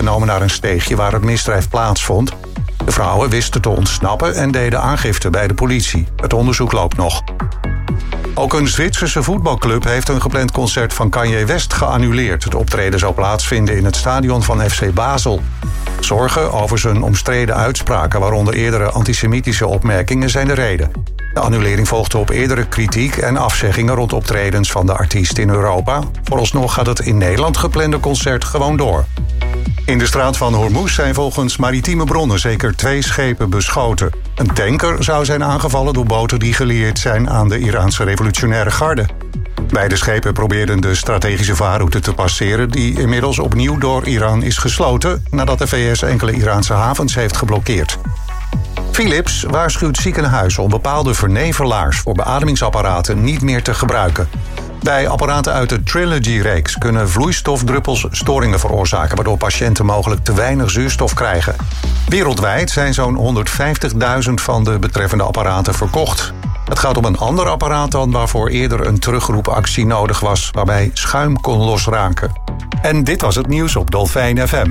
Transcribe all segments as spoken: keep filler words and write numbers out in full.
meegenomen naar een steegje waar het misdrijf plaatsvond. De vrouwen wisten te ontsnappen en deden aangifte bij de politie. Het onderzoek loopt nog. Ook een Zwitserse voetbalclub heeft een gepland concert van Kanye West geannuleerd. Het optreden zou plaatsvinden in het stadion van F C Basel. Zorgen over zijn omstreden uitspraken, waaronder eerdere antisemitische opmerkingen, zijn de reden. De annulering volgde op eerdere kritiek en afzeggingen rond optredens van de artiest in Europa. Vooralsnog gaat het in Nederland geplande concert gewoon door. In de straat van Hormuz zijn volgens maritieme bronnen zeker twee schepen beschoten. Een tanker zou zijn aangevallen door boten die gelieerd zijn aan de Iraanse revolutionaire garde. Beide schepen probeerden de strategische vaarroute te passeren, die inmiddels opnieuw door Iran is gesloten nadat de V S enkele Iraanse havens heeft geblokkeerd. Philips waarschuwt ziekenhuizen om bepaalde vernevelaars voor beademingsapparaten niet meer te gebruiken. Bij apparaten uit de Trilogy-reeks kunnen vloeistofdruppels storingen veroorzaken, waardoor patiënten mogelijk te weinig zuurstof krijgen. Wereldwijd zijn zo'n honderdvijftigduizend van de betreffende apparaten verkocht. Het gaat om een ander apparaat dan waarvoor eerder een terugroepactie nodig was, waarbij schuim kon losraken. En dit was het nieuws op Dolfijn F M.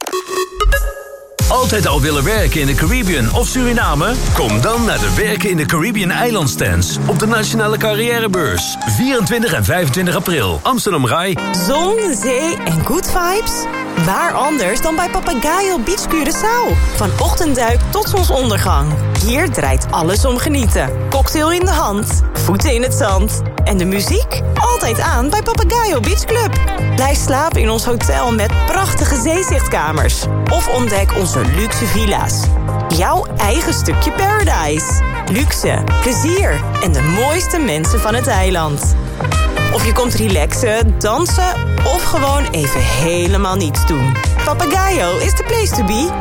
Altijd al willen werken in de Caribbean of Suriname? Kom dan naar de Werken in de Caribbean eilandstands op de Nationale Carrièrebeurs. vierentwintig en vijfentwintig april, Amsterdam Rai. Zon, zee en good vibes? Waar anders dan bij Papagayo Beach Curaçao? Van ochtendduik tot zonsondergang. Hier draait alles om genieten. Cocktail in de hand, voeten in het zand. En de muziek? Altijd aan bij Papagayo Beach Club. Blijf slapen in ons hotel met prachtige zeezichtkamers. Of ontdek onze luxe villa's. Jouw eigen stukje paradise. Luxe, plezier en de mooiste mensen van het eiland. Of je komt relaxen, dansen of gewoon even helemaal niets doen. Papagayo is the place to be.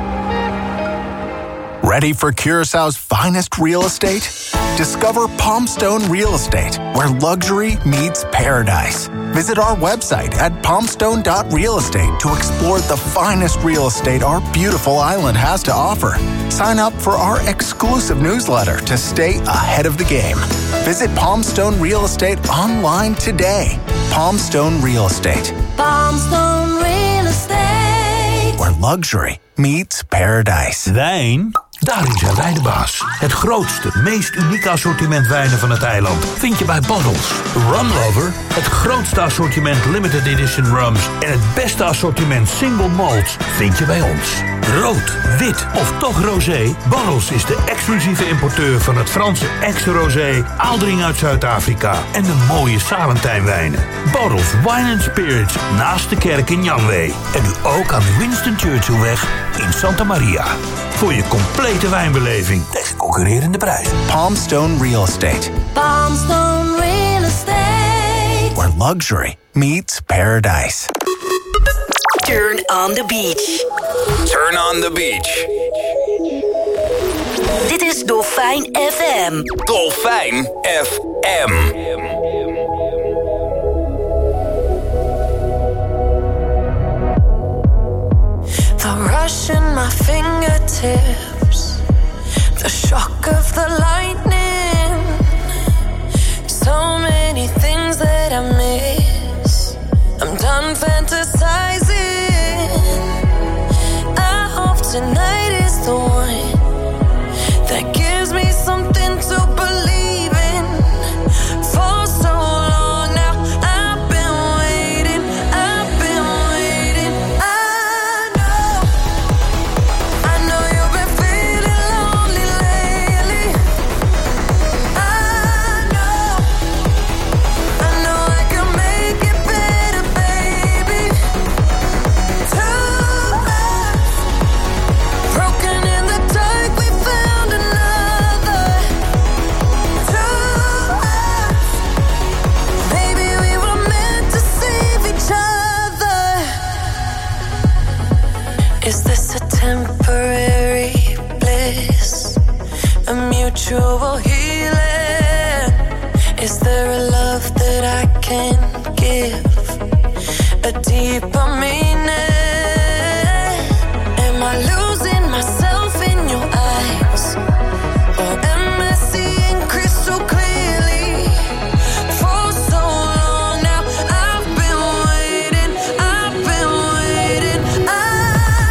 Ready for Curaçao's finest real estate? Discover Palmstone Real Estate, where luxury meets paradise. Visit our website at palmstone dot real estate to explore the finest real estate our beautiful island has to offer. Sign up for our exclusive newsletter to stay ahead of the game. Visit Palmstone Real Estate online today. Palmstone Real Estate. Palmstone Real Estate. Where luxury meets paradise. Wijn? Daarin zijn wij de baas. Het grootste, meest unieke assortiment wijnen van het eiland vind je bij Bottles. Rum Lover, het grootste assortiment limited edition rums en het beste assortiment single malts vind je bij ons. Rood, wit of toch rosé, Bottles is de exclusieve importeur van het Franse ex-rosé, Aaldring uit Zuid-Afrika en de mooie Salentijnwijnen. Bottles Wine and Spirits naast de kerk in Janwee. En nu ook aan de Winston Churchillweg in Santa Maria. Voor je complete wijnbeleving tegen concurrerende prijzen. Palmstone Real Estate. Palmstone Real Estate. Where luxury meets paradise. Turn on the beach. Turn on the beach. Dit is Dolfijn F M. Dolfijn F M. The rush in my fingertips, the shock of the lightning, so many things that I miss. I'm done fantasizing. I hope tonight is the one that gives me something to believe in. For so long now I've been waiting, I've been waiting. I know, I know you've been feeling lonely lately. I know, I know I can make it better, baby. Two hearts broken in the dark, we found another. Two hearts, maybe we were meant to save each other. Is this a temporary bliss? A mutual healing? Is there a love that I can give? A deeper meaning? Am I losing myself in your eyes? Or am I seeing crystal clearly? For so long now I've been waiting, I've been waiting. I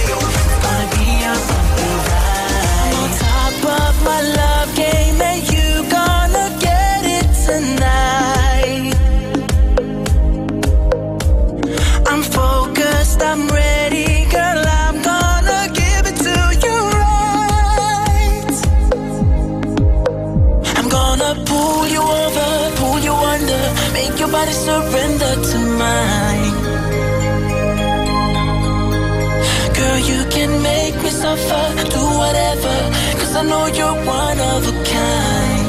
rodeo. It's gonna be a bumpy ride. I'm on top of my love game and you gonna get it tonight. I'm focused, I'm ready, girl, I'm gonna give it to you right. I'm gonna pull you over, pull you under, make your body surrender to mine. Girl, you can make me suffer, do whatever, cause I know you're one of a kind.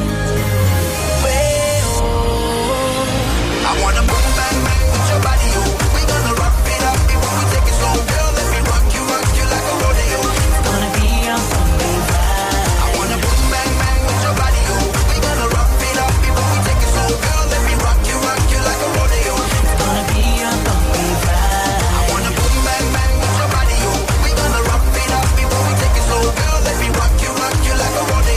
Well, I wanna boom bang bang with your body, oh. We gonna rock it up before we take it slow. Girl, let me rock you, rock you like a rodeo. It's gonna be a bumpy ride. I wanna boom bang bang with your body, oh. We gonna rock it up before we take it slow. Girl, let me rock you, rock you like a rodeo. It's gonna be a bumpy ride. I wanna boom bang bang with your body, oh. We gonna rock it up before we take it slow. Girl, let me rock you, rock you like a rodeo.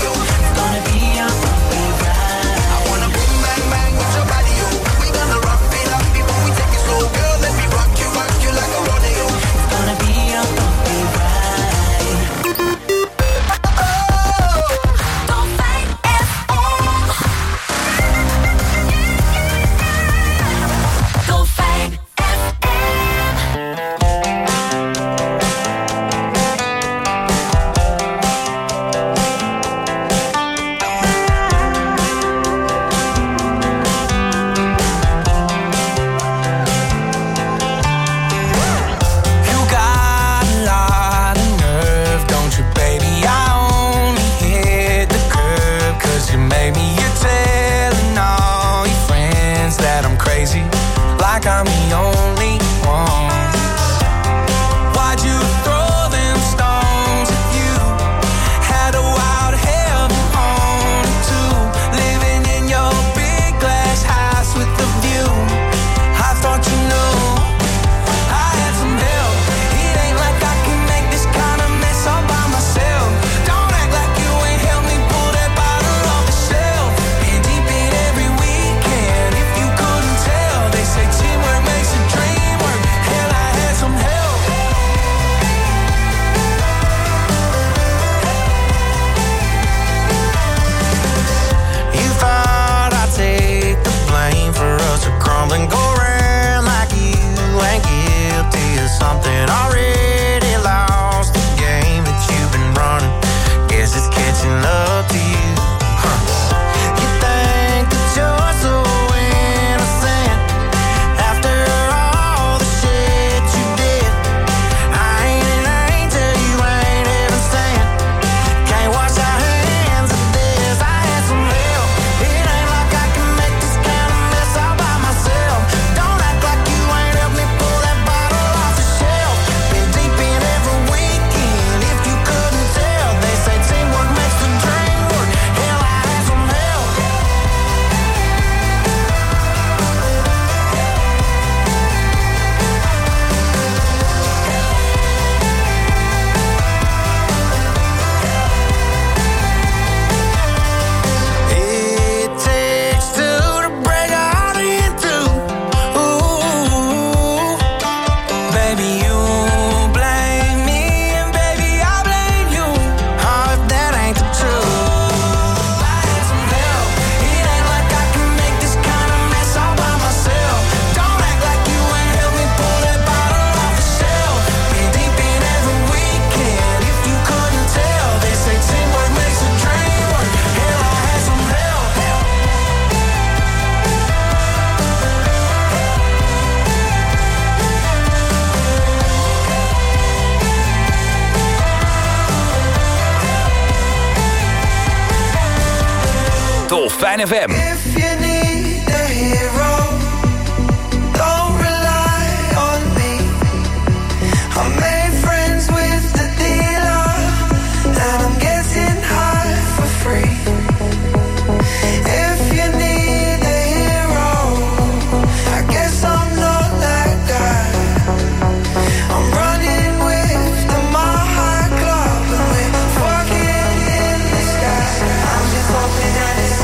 Dolfijn F M. If you need a hero, don't rely on me. I made friends with the dealer, and I'm getting high for free. If you need a hero, I guess I'm not that guy. I'm running with the Mile Club, and we're fucking in the sky. I'm just hoping that it's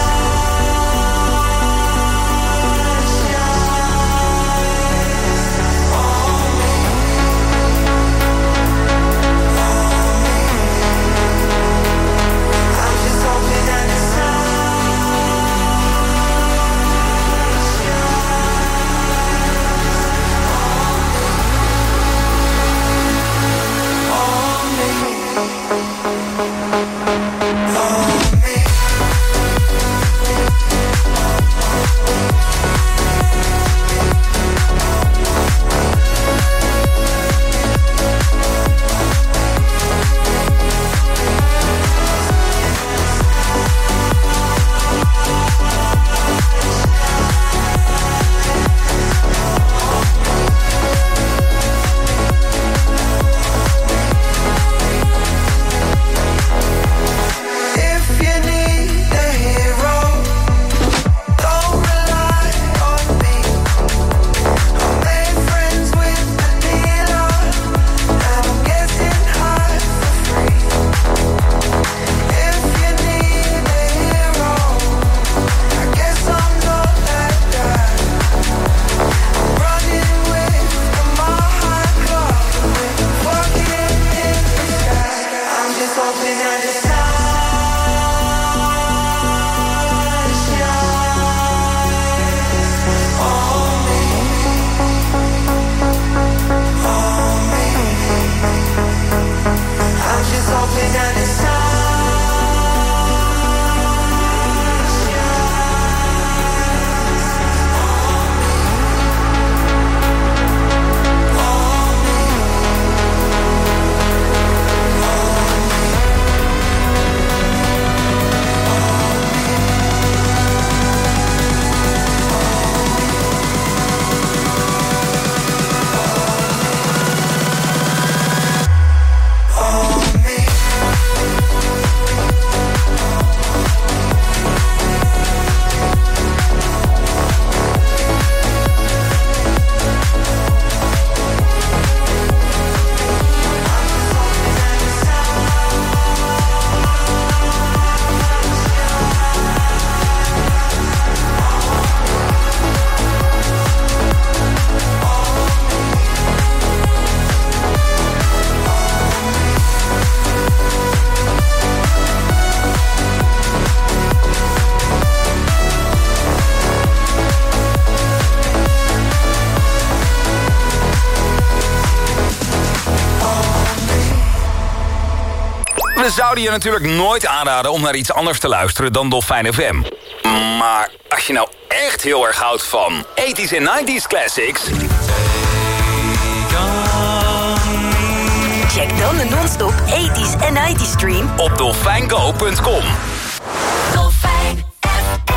We zouden je natuurlijk nooit aanraden om naar iets anders te luisteren dan Dolfijn F M. Maar als je nou echt heel erg houdt van eighties en nineties classics... Check dan de non-stop eighties en nineties stream op dolfijngo punt com. Dolfijn F M.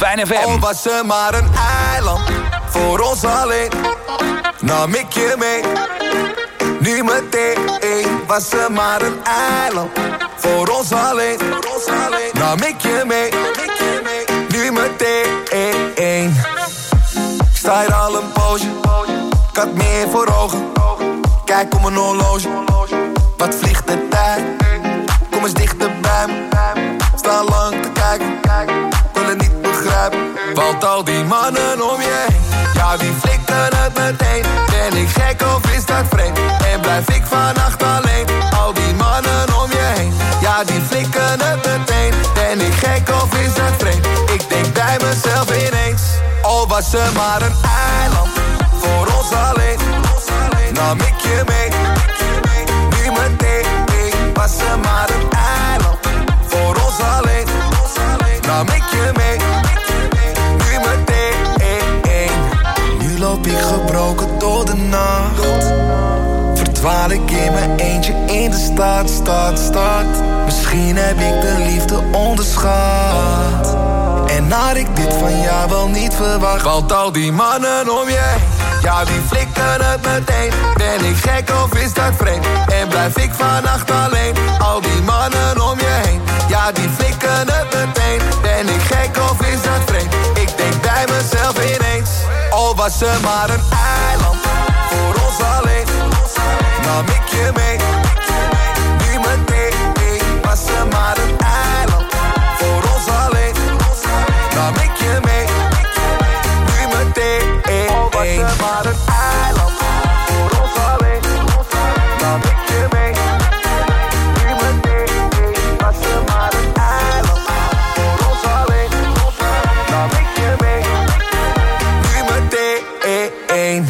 Fijn F M. Oh, was ze maar een eiland, voor ons alleen. Nam ik je mee, nu meteen. Was ze maar een eiland, voor ons alleen. Nam ik je mee, nu meteen. Ik sta hier al een poosje, ik had meer voor ogen. Kijk om een horloge, wat vliegt de tijd. Kom eens dichter bij me, sta lang te kijken. Wil het niet begrijpen, want al die mannen om je heen, ja die flikken het meteen. Ben ik gek of is dat vreemd? En blijf ik vannacht alleen. Al die mannen om je heen, ja die flikken het meteen. Ben ik gek of is dat vreemd? Ik denk bij mezelf ineens, oh was ze maar een eiland, voor ons alleen. Nam ik je mee, nu meteen. Was ze maar een eiland, voor ons alleen. Nam ik je mee, nu meteen. Nu loop ik gebroken door de nacht. Verdwaal ik in mijn eentje in de stad, stad, stad. Misschien heb ik de liefde onderschat. En had ik dit van jou wel niet verwacht. Want al die mannen om je heen, ja die flikken het meteen. Ben ik gek of is dat vreemd? En blijf ik vannacht alleen. Al die mannen om je heen, ja die flikken het meteen. Ben ik gek of is dat vreemd? Ik denk bij mezelf ineens, oh was ze maar een eiland, voor ons alleen. Nam ik je mee, nu meteen. Was ze maar een eiland, voor ons alleen. Nam ik je mee, nu meteen. Oh was ze maar een eiland, voor ons alleen. Nam ik je mee, nu meteen. Was ze maar een eiland, voor ons alleen. Nam ik je mee, nu meteen.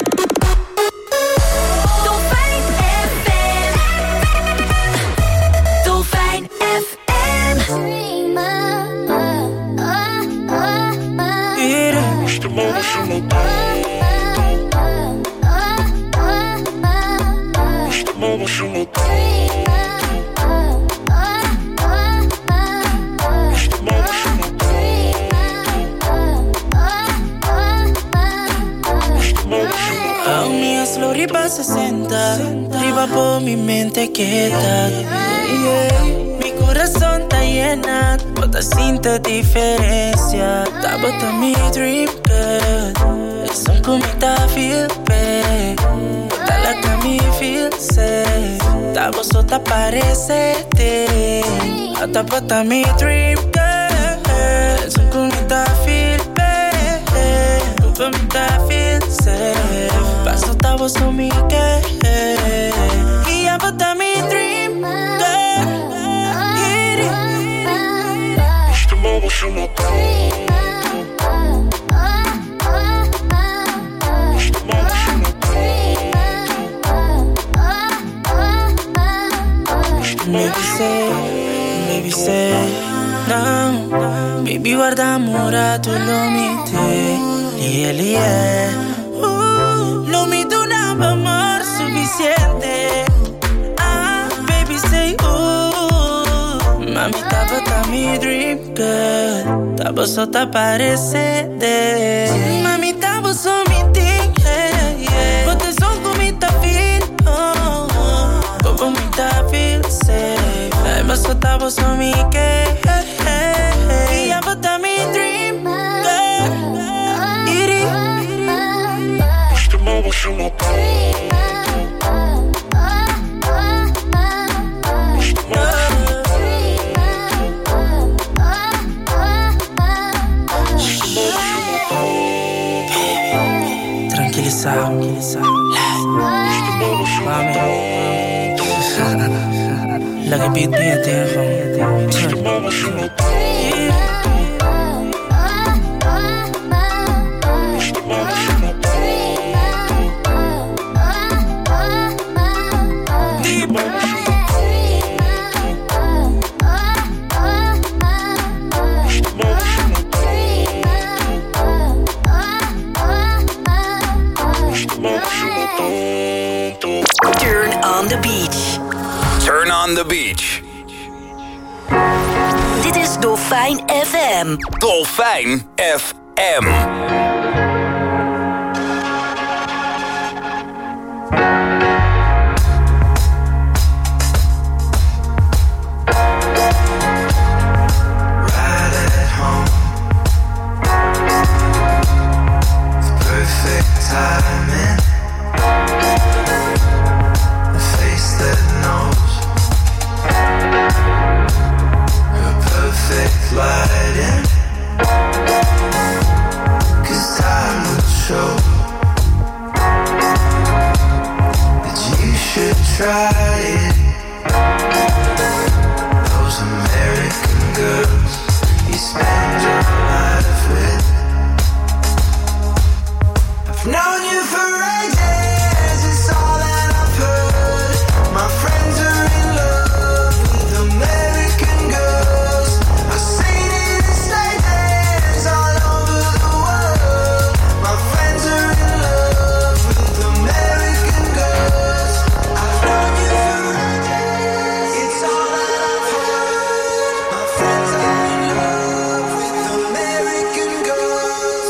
Arriba sesenta, arriba por mi mente queda. Yeah. Mi corazón está llena, toda cinta diferencia. Tá botando mi dream girl, es un comita feel bad. Tá la que me feel safe, tá vos sota parece te. Tá botando mi dream girl, es un comita feel bad. Un comita feel safe. Paso tavos no mi que y ya bota mi dream girl. Este modo se nota. Baby say, baby say, no. Baby guarda amore, tu lo mite, lie lie. No me do nada amor suficiente. Ah, baby say ooh. Mami, tava tá mi dream girl. Tava só tá parecendo. Mami, tava só me thing, yeah, yeah. But the song com me tá feel, oh, oh. But me tá feel safe. Tava só tava só me que, hey, hey, hey. E ava tá mi dream girl. Iri. Vamos juntos. Tranquilizar, mami. La que beat me a tempo. Vamos juntos. Turn on the beach. Turn on the beach. Dit is Dolfijn F M. Dolfijn F M. Timing, a face that knows her perfect lighting, 'cause time will show that you should try it. Those American girls you spend your life with. Known you for ages, it's all that I've heard. My friends are in love with American girls. I've seen it in stages all over the world. My friends are in love with American girls. I've known you for ages, it's all that I've heard. My friends are in love with American girls.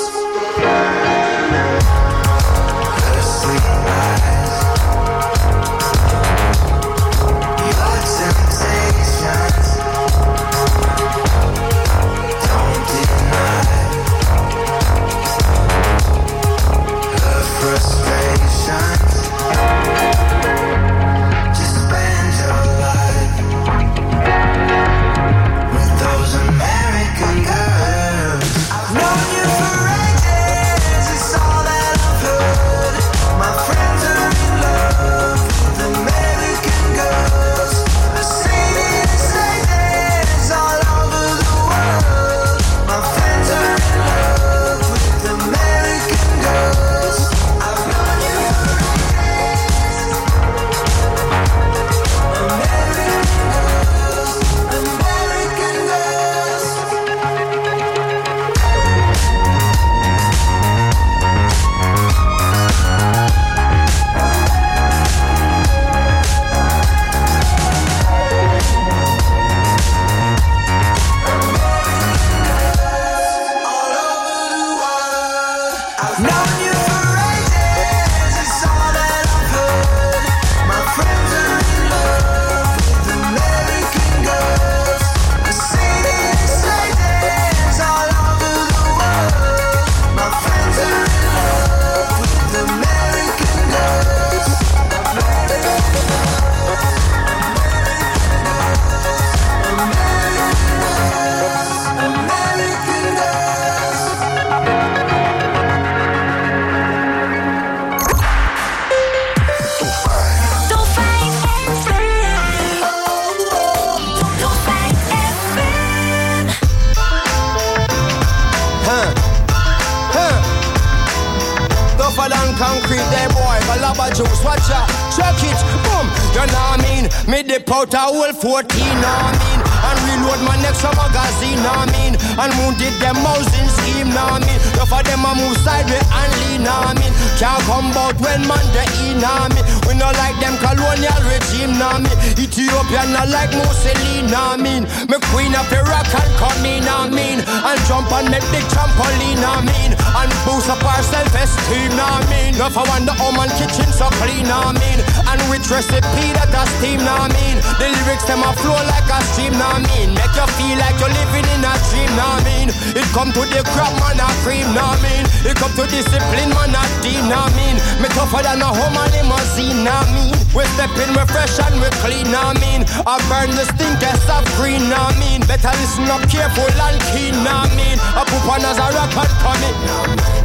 Concrete, there boy, Balaba juice, watch out, chuck it, boom, you know what I mean? Me dip out a whole fourteen, know what I mean? And reload my next magazine, know what I mean? And wounded them housing scheme, know what I mean? Enough of them a move sideways and lean, know what I mean? Can't come out when man they eat, know what I mean? We not like them colonial regime, know what I mean? Ethiopia not like Mussolini, know what I mean? Me queen up the rock and come in, know what I mean? And jump on me big trampoline, know what I mean? And boost up our self-esteem, know what I mean? Enough I wonder how man kitchen so clean, know what I mean? And which recipe that a steam, know what I mean? The lyrics them a flow like a stream, know what I mean? Make you feel like you're living in a dream, know what I mean? It come to the crap man a cream, know what I mean? It come to discipline man a dean, know what I mean? Me tougher than a home and limousine, know what I mean? We step in, we fresh and we clean, know what I mean? I burn the stinkest of green, know what I mean? Better listen up careful and keen, know what I mean? I put on as a rock and come in, know what I mean?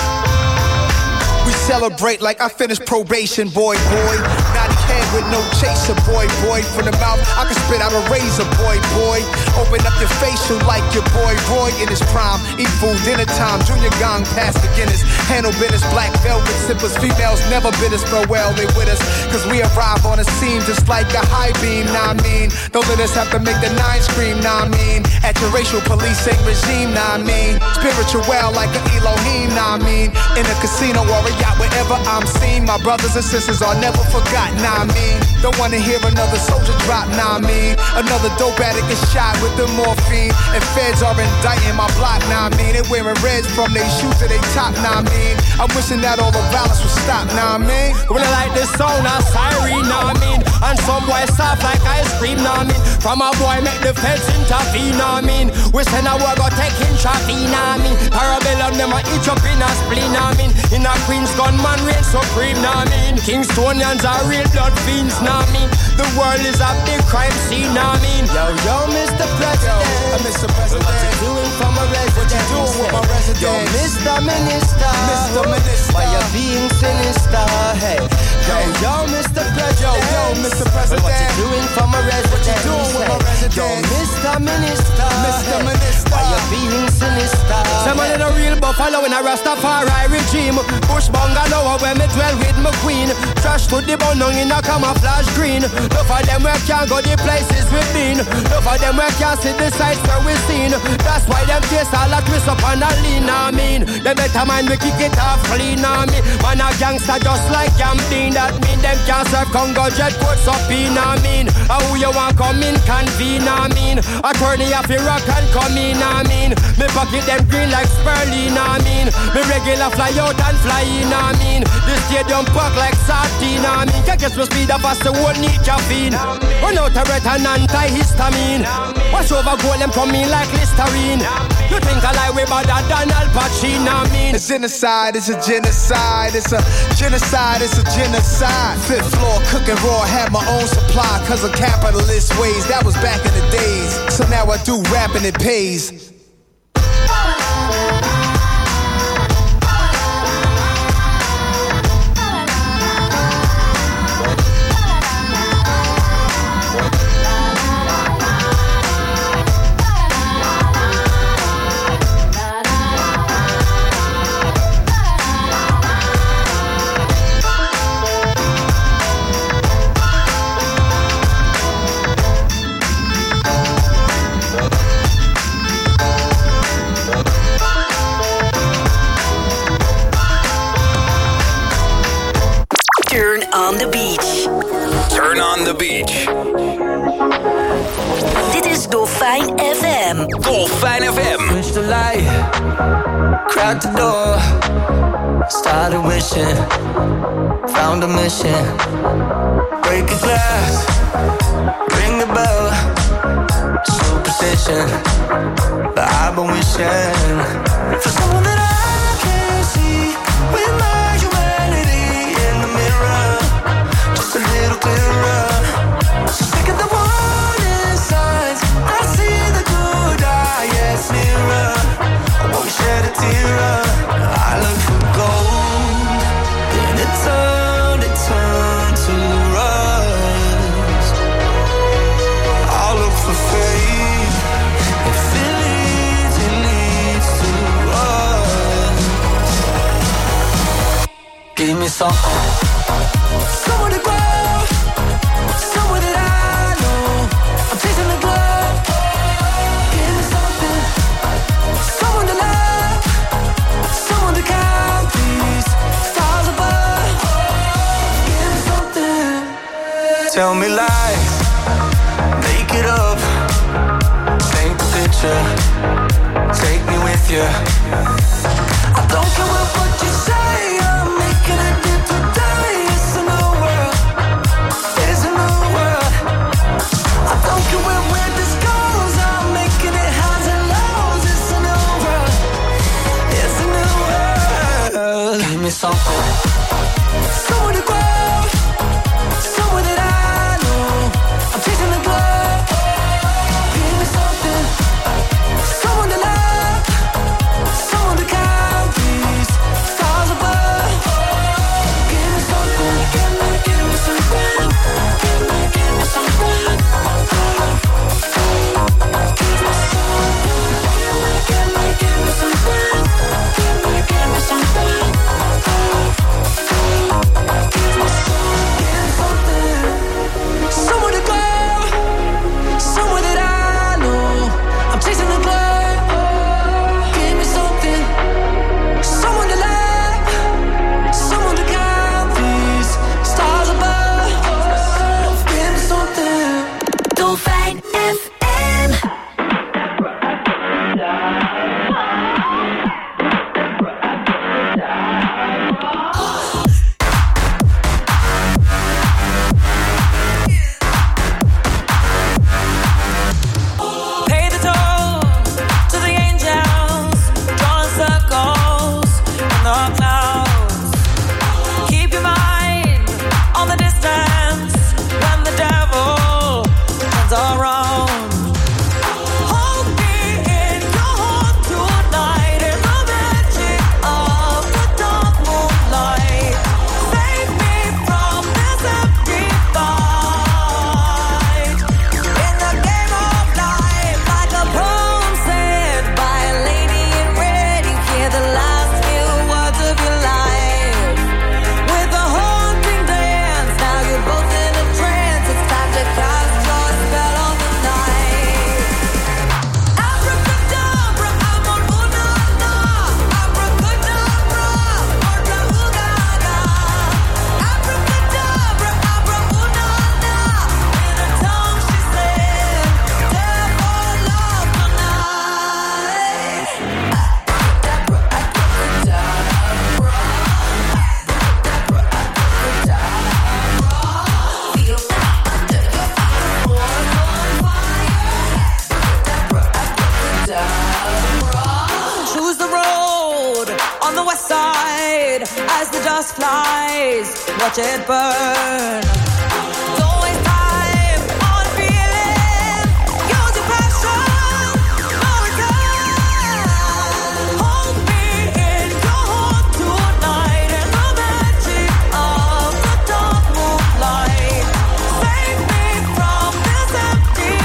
We celebrate like I finished probation, boy, boy. Naughty head with no chaser, boy, boy. From the mouth, I can spit out a razor, boy, boy. Open up your facial like your boy, Roy in his prime. Eat food, dinner time, junior gang, past the Guinness. Handle business, black velvet sippers. Females never bid us farewell, they with us. Cause we arrive on the scene just like a high beam, nah I mean. Don't let us have to make the nine scream, nah I mean. At your racial policing regime, nah I mean. Spiritual like an Elohim, nah I mean. In a casino or a yacht, wherever I'm seen, my brothers and sisters are never forgotten, nah I nah I mean. Don't wanna hear another soldier drop, nah I mean. Another dope addict is shot with the morphine. And feds are indicting my block, nah I mean. They wearing reds from their shoes to their top, nah I mean. I'm wishing that all the violence would stop, nah I mean. When I like this sound of siren, nah I mean. And some boy soft like ice cream, nah I mean. From a boy make the feds intervene, nah I mean. We send a war go take in traffic, nah I mean. Parabellum them a itch up in a spleen, nah I mean. In a Queen's gunman reign supreme, nah I mean. Kingstonians are real blood fiends, nah I mean. The world is a big crime scene, nah I mean. Yo, yo, Mister President, yo, Mister President. What you doing for my resident? What you doing with my resident? Yo, Mister Minister, Mister Minister, why you being sinister? Hey, yo, yo, Mister President, yo, yo, Mister President, what you doing for my resident? What you doing with my resident? Yo, Mister Minister, Mister Minister, why you being sinister? Somebody the real buffalo in a Rastafari regime. Bush bungalow where me dwell with my queen. Trash to the bone in a camouflage green. No for them where can't go the places we've been. No for them where can't see the sights where we've seen. That's why them taste all a twist up and a lean, I mean. Them better mind we kick it off clean, I mean. Man a gangster just like Camping. That mean them can't serve Congo jet puts up in, I mean. How you want come in convene, I mean. Attorney of Iraq and come in, I mean. Me pocket them green like Sperling, I mean. Me regular fly out and fly in, I mean. The stadium park like sardine, I mean. Can't get me speed up as the whole need caffeine. Run out a red and antihistamine. Watch over goal them come in like Listerine. You think I lie way better than Al Pacino, I mean. It's genocide, it's a genocide. It's a genocide, it's a genocide. Fifth floor cooking raw, had my own supply. Cause of capitalist ways, that was back in the days. So now I do rap and it pays. Turn on the beach. Turn on the beach. Dit is Dolfijn F M. Dolfijn F M. Switch the light, crack the door, started wishing, found a mission. Break a glass, ring the bell, superstition, but I've been wishing for someone that I can't see with my humanity in the mirror, just a little clearer. So sick of the warning signs, I see the good, ah yes, nearer. I won't shed a tear. I look for gold, then it turned, it turned to rust. I look for faith, if it leads, it leads to us. Give me something, somewhere to grow, somewhere that I know. I'm chasing the glow. Give me something, someone to love, someone to count these stars above. Give me something. Tell me lies, make it up, paint the picture, take me with you. I don't care what you say, I'm making a dip today. It's a new world, it's a new world. I don't care where, where this goes, I'm making it highs and lows. It's a new world, it's a new world. Give me something, somewhere to grow, somewhere that I know. I'm chasing the glow. Give me something, someone to love, someone to count these gas flies, watch it burn. Don't waste time on feeling, use your passion, no return. Hold me in your heart tonight in the magic of the dark moonlight. Save me from this empty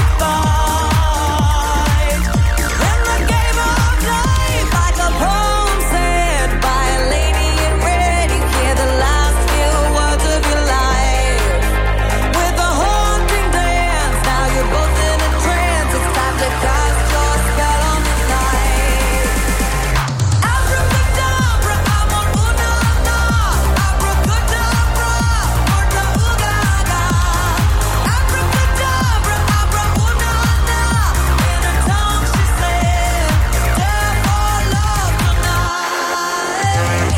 fight. In the game of life, like a poem said by a lady in red, you hear the last few words of your life. With a haunting dance, now you're both in a trance. It's time to cast your spell on the night. Abracadabra, I'm on una-na. Abracadabra, murta-ooga-ga. Abracadabra, abra-una-na. In her tongue she said, "Dare for love tonight."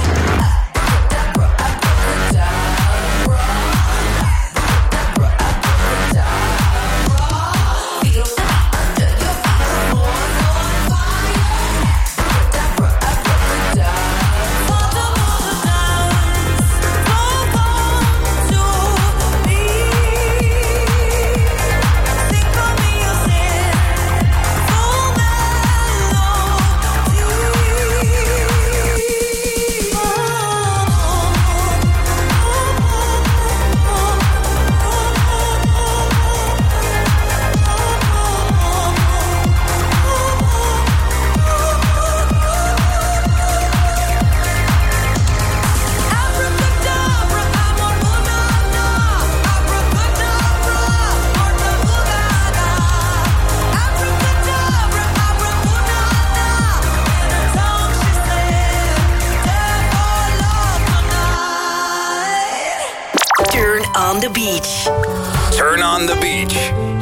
Turn on the beach. Turn on the beach.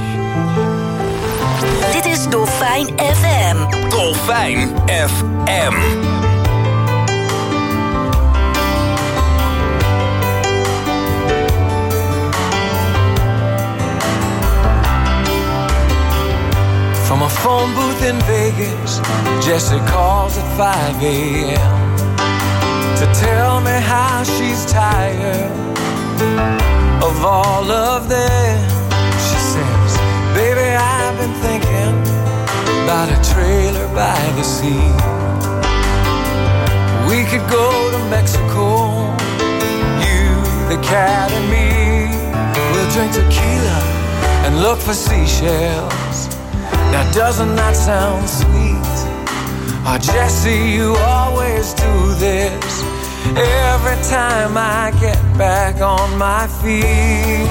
Dit is Dolfijn F M. Dolfijn F M. From a phone booth in Vegas, Jessie calls at five a.m. to tell me how she's tired of all of them. She says, "Baby, I've been thinking about a trailer by the sea. We could go to Mexico, you, the cat, and me. We'll drink tequila and look for seashells. Now doesn't that sound sweet? Oh, Jessie, you always do this every time I get back on my feet."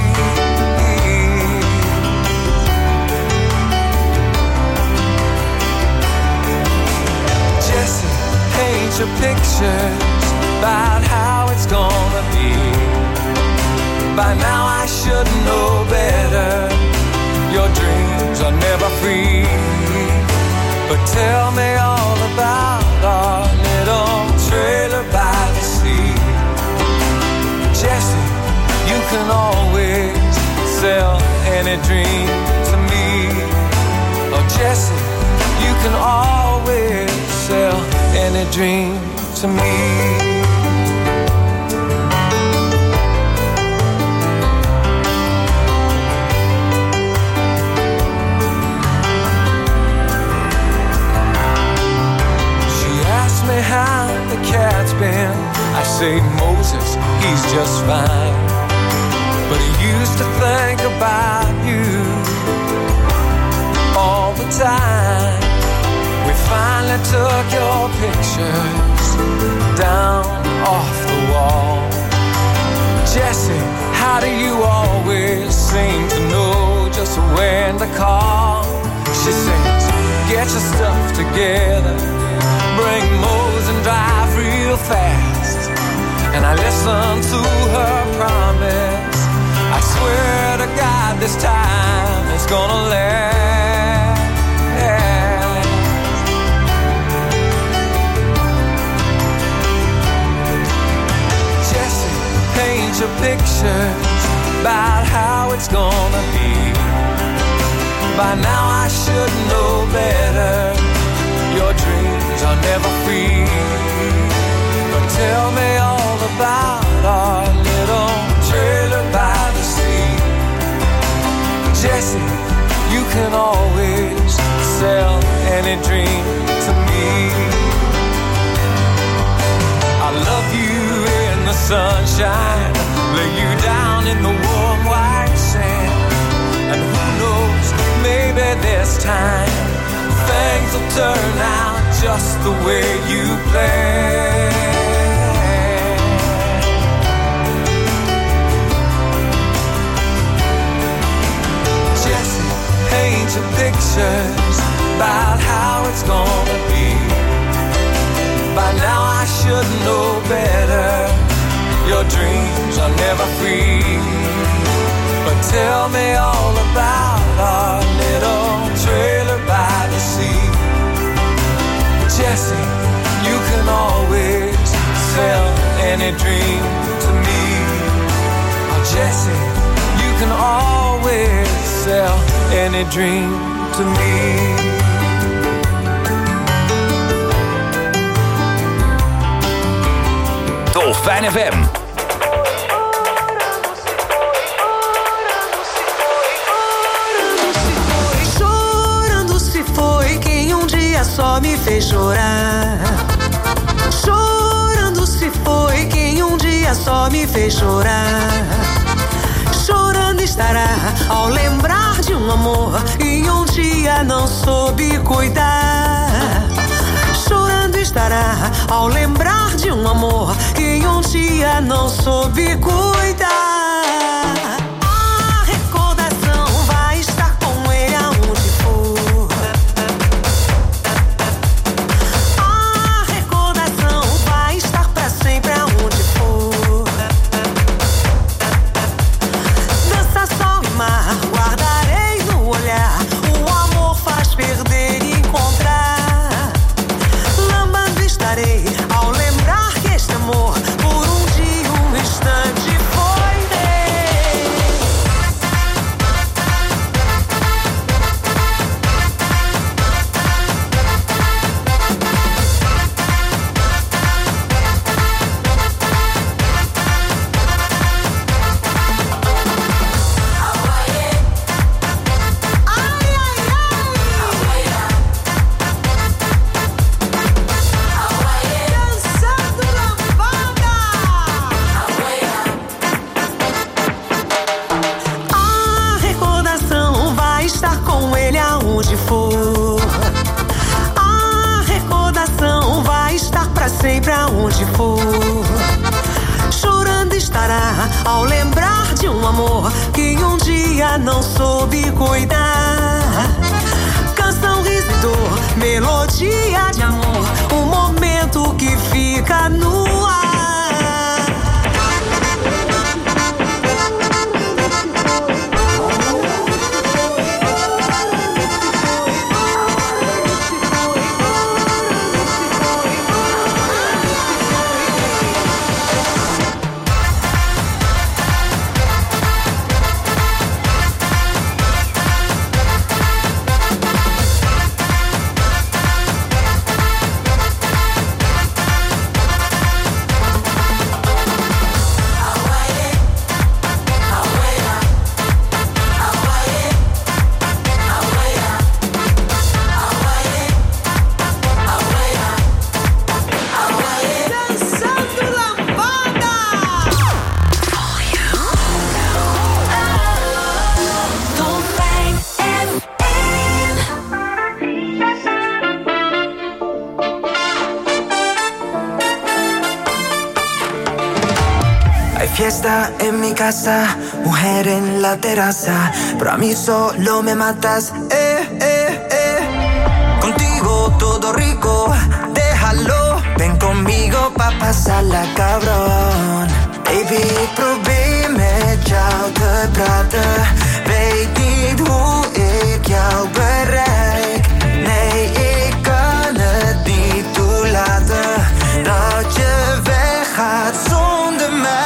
Jessie, paint your pictures about how it's gonna be. By now I should know better. Your dreams are never free. But tell me all about our little trailer by the sea. Jessie, you can always sell any dream to me. Oh, Jessie, you can always sell any dream to me. How the cat's been, I say Moses, he's just fine. But he used to think about you all the time. We finally took your pictures down off the wall. Jessie, how do you always seem to know just when to call? She says, get your stuff together, bring Mose and drive real fast. And I listen to her promise. I swear to God this time it's gonna last. Jessie, paint your pictures about how it's gonna be. By now I should know better. Your dreams are never free. But tell me all all about our little trailer by the sea. Jesse, you can always sell any dream to me. I love you in the sunshine, lay you down in the warm white sand. And who knows, maybe this time things will turn out just the way you planned. Jesse, paint your pictures about how it's gonna be. By now I should know better. Your dreams are never free. But tell me all about our little trailer by the sea. Jesse, you can always sell any dream to me. Oh, Jesse, you can always sell any dream to me. Dolfijn F M. Chorando se foi quem um dia só me fez chorar. Chorando se foi quem um dia só me fez chorar. Chorando estará ao lembrar de um amor que um dia não soube cuidar. Chorando estará ao lembrar de um amor que um dia não soube cuidar. A recordação vai estar com ele aonde for. A recordação vai estar pra sempre aonde for. Dança, sol e mar, guardarei no olhar. O amor faz perder e encontrar. Lambando estarei ao lembrar que este amor por um dia, um instante foi meu. A recordação vai estar com ele aonde for. A recordação vai estar pra sempre aonde for. Chorando estará ao lembrar de um amor que um dia não soube cuidar. Canção, riso e dor, melodia de amor, um momento que fica no ar. Fiesta en mi casa, mujer en la terraza, pero a mí solo me matas, eh, eh, eh. Contigo todo rico, déjalo, ven conmigo pa' pasarla cabrón. Baby, probeer met jou te praten, weet niet hoe ik jou bereik. Nee, ik kan het niet toelaten, dat je weggaat zonder mij.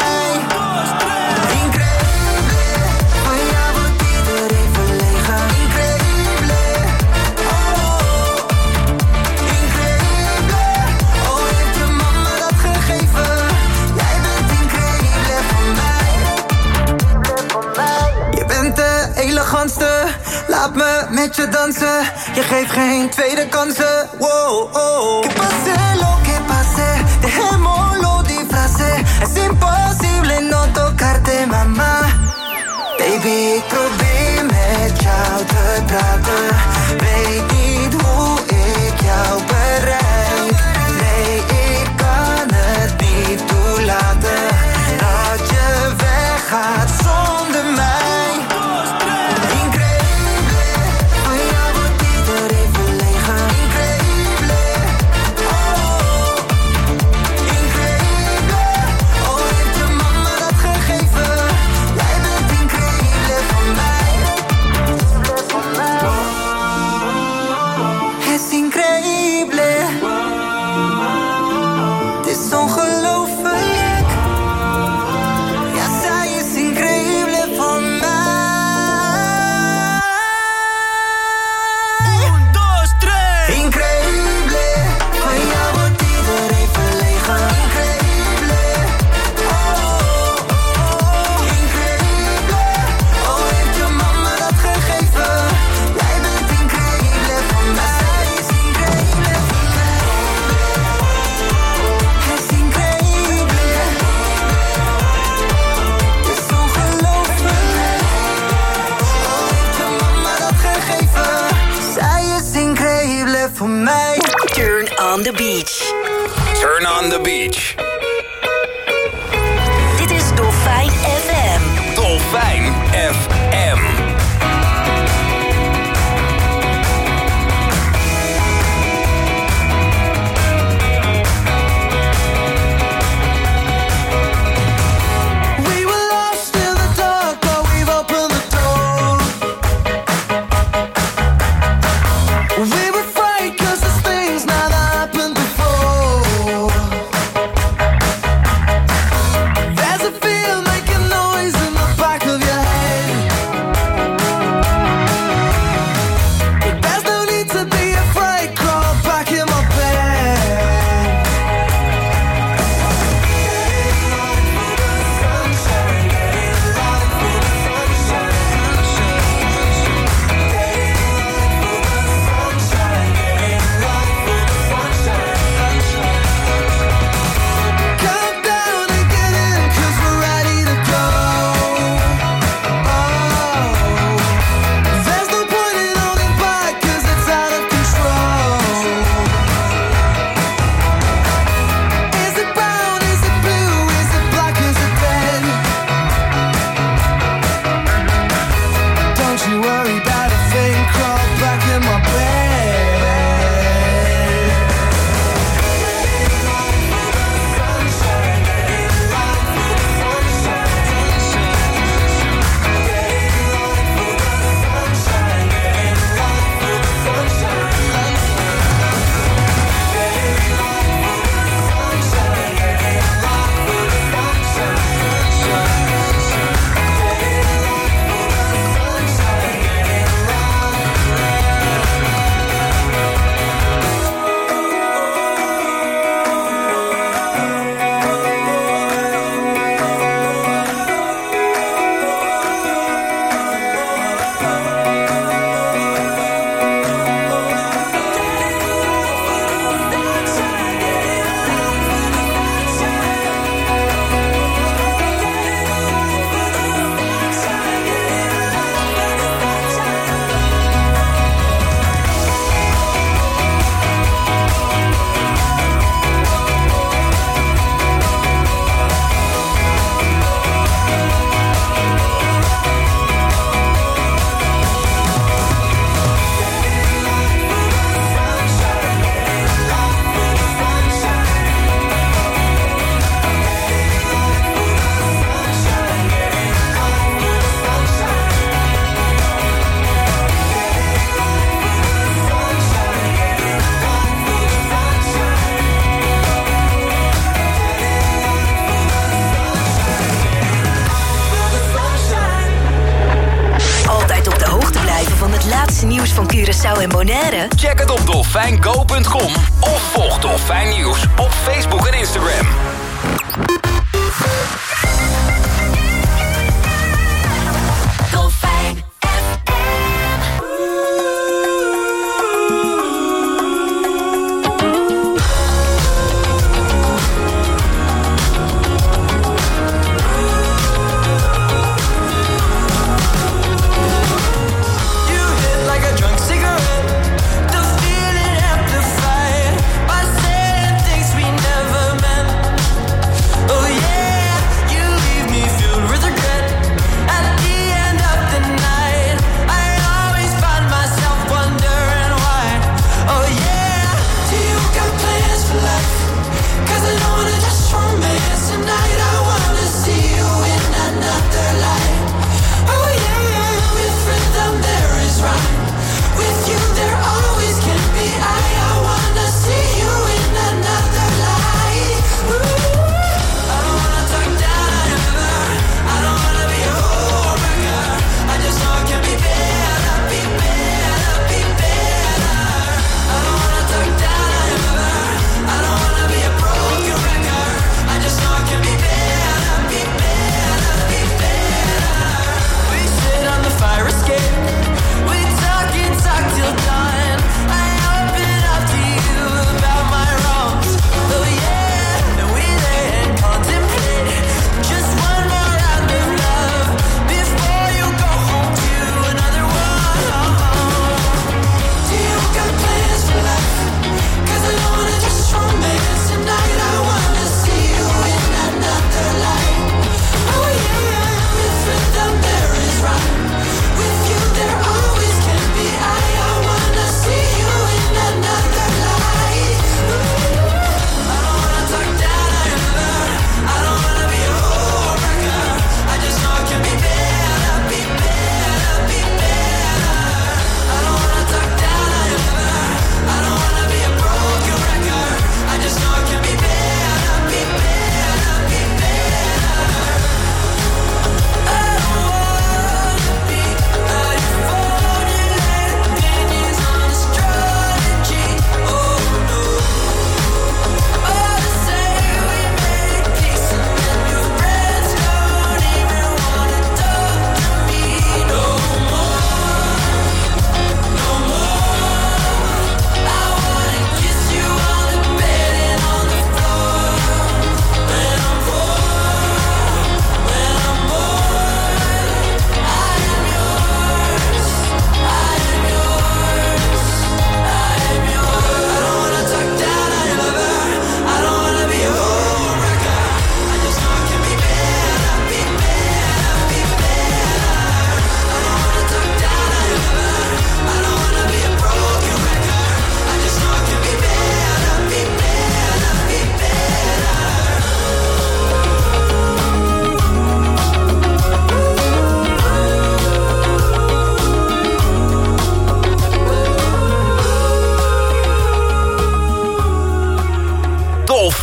Jij bent elegantste. Laat me met je dansen. Je geeft geen tweede kansen. Wow, oh. Que pase lo que pase, dejémoslo disfrace. Es imposible no tocarte, mama. Baby, ik probeer met jou te praten. Weet niet hoe ik jou bereik. Nee, ik kan het niet toelaten dat je weggaat zonder mij. Increíble, van jou wordt iedereen verlegen. Increíble, oh, increíble. Oh, heeft je mama dat gegeven? Jij bent increíble voor mij. Voor mij. Es increíble. Het is ongelooflijk. Ja, zij is increíble voor mij. Un, dos, tres. Increíble. Van jou wordt iedereen verlegen. Increíble. Oh, oh, increíble. Oh, heeft je mama dat gegeven? Jij bent increíble voor mij. Zij is increíble voor mij. Het is increíble. Het is ongelooflijk. Oh, heeft je mama dat gegeven? Zij is increíble voor mij. Turn on the beach. Turn on the beach. Dit is Dolfijn F M. Dolfijn F M. We were lost in the dark, but we've opened the door. We were afraid 'cause there's things now that happened before. There's a feel making noise in the back of your head. But there's no need to be afraid, crawl back in my bed. Come down and get in, 'cause we're ready to go. Oh, there's no point in holding back, 'cause it's out of control. Is it brown, is it blue, is it black, is it red? Don't you worry about a thing, crawl back in my bed. Altijd op de hoogte blijven van het laatste nieuws van Curaçao en Bonaire? Check het op dolfijn go punt com of volg Dolfijn Nieuws op Facebook en Instagram. Dolfijn F M.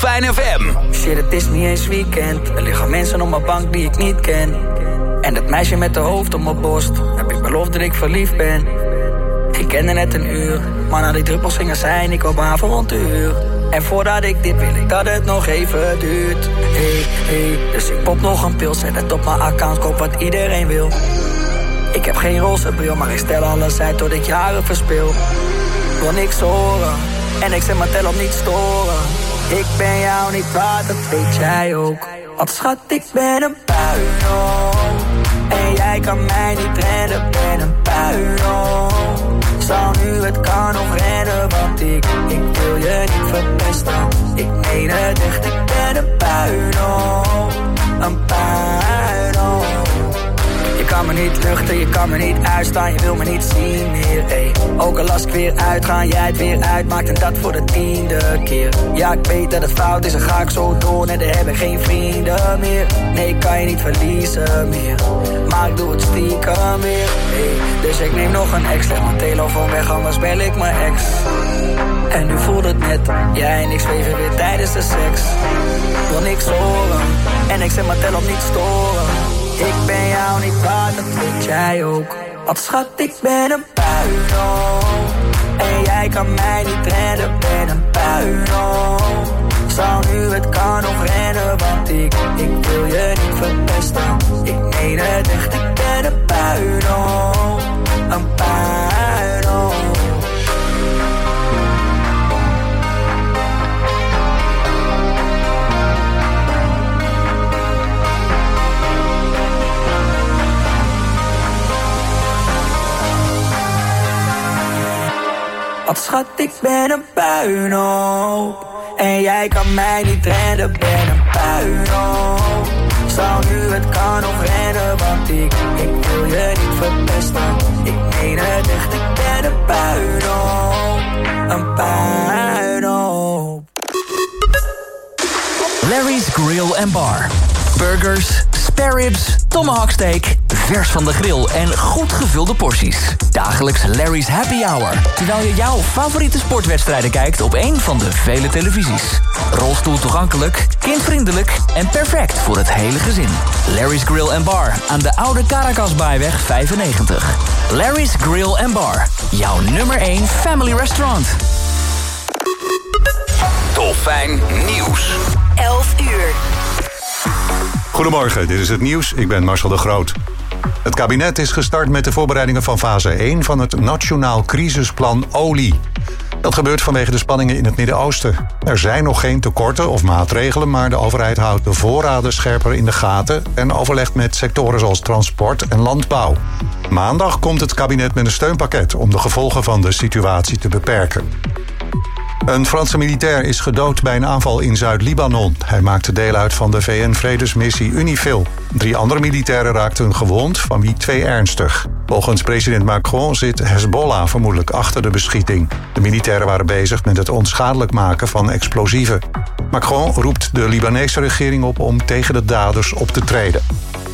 Dolfijn F M. Shit, het is niet eens weekend. Er liggen mensen op mijn bank die ik niet ken. En dat meisje met de hoofd op mijn borst, heb ik beloofd dat ik verliefd ben. Ik kende net een uur, maar na die druppels gingen zijn ik op avontuur. En voordat ik dit wil ik dat het nog even duurt. Hey, hey, dus ik pop nog een pil, zet het op mijn account, koop wat iedereen wil. Ik heb geen roze bril, maar ik stel alles uit tot ik jaren verspil. Wil niks horen, en ik zet mijn tel op niet storen. Ik ben jou niet waard, dat weet jij ook. Want schat, ik ben een puinhoop. En jij kan mij niet redden, ben een puinhoop. Zal nu het kan nog redden, want ik, ik wil je niet verpesten. Ik meen het echt, ik ben een puinhoop. Een puinhoop. Je kan me niet luchten, je kan me niet uitstaan, je wil me niet zien meer, ey. Ook al als ik weer uitga, jij het weer uitmaakt en dat voor de tiende keer. Ja, ik weet dat het fout is en ga ik zo door, nee, er hebben geen vrienden meer. Nee, ik kan je niet verliezen meer, maar ik doe het stiekem weer, ey. Dus ik neem nog een ex, leg mijn telefoon weg, anders bel ik mijn ex. En nu voelt het net, jij en ik zweven weer tijdens de seks. Wil niks horen, en ik zet mijn tel op niet storen. Ik ben jou niet waard, dat weet jij ook. Want schat, ik ben een puinhoop. En jij kan mij niet redden, ben een puinhoop. Zal nu het kan nog rennen, want ik, ik wil je niet verpesten. Ik meen het echt, ik ben een puinhoop. Een puinhoop. Want schat, ik ben een puinhoop. En jij kan mij niet redden, ben een puinhoop. Zal nu het kan nog rennen, want ik, ik wil je niet verpesten. Ik meen het echt, ik ben een puinhoop. Een puinhoop. Larry's Grill and Bar. Burgers, spare ribs, tomahawk steak, vers van de grill en goed gevulde porties. Dagelijks Larry's Happy Hour, terwijl je jouw favoriete sportwedstrijden kijkt op een van de vele televisies. Rolstoel toegankelijk, kindvriendelijk en perfect voor het hele gezin. Larry's Grill and Bar aan de Oude Caracasbaaiweg vijfennegentig. Larry's Grill and Bar, jouw nummer één family restaurant. Dolfijn Nieuws. elf uur. Goedemorgen, dit is het nieuws. Ik ben Marcel de Groot. Het kabinet is gestart met de voorbereidingen van fase één van het Nationaal Crisisplan Olie. Dat gebeurt vanwege de spanningen in het Midden-Oosten. Er zijn nog geen tekorten of maatregelen, maar de overheid houdt de voorraden scherper in de gaten en overlegt met sectoren zoals transport en landbouw. Maandag komt het kabinet met een steunpakket om de gevolgen van de situatie te beperken. Een Franse militair is gedood bij een aanval in Zuid-Libanon. Hij maakte deel uit van de V N-vredesmissie UNIFIL. Drie andere militairen raakten gewond, van wie twee ernstig. Volgens president Macron zit Hezbollah vermoedelijk achter de beschieting. De militairen waren bezig met het onschadelijk maken van explosieven. Macron roept de Libanese regering op om tegen de daders op te treden.